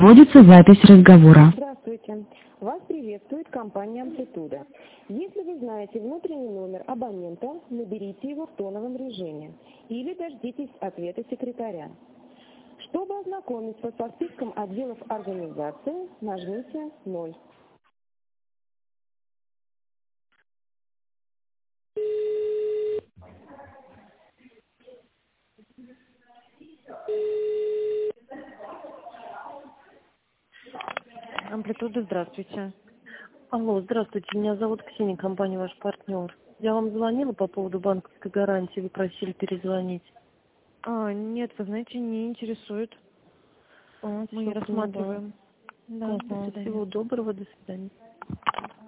Вводится запись разговора. Здравствуйте. Вас приветствует компания «Амплитуда». Если вы знаете внутренний номер абонента, наберите его в тоновом режиме или дождитесь ответа секретаря. Чтобы ознакомиться со списком отделов организации, нажмите 0. Амплитуда, здравствуйте. Алло, здравствуйте, меня зовут Ксения, компания «Ваш партнер». Я вам звонила по поводу банковской гарантии, вы просили перезвонить. Нет, вы знаете, не интересует. Мы не Всё, поняла. рассматриваем. Да, до Ага, свидания. всего доброго, до свидания.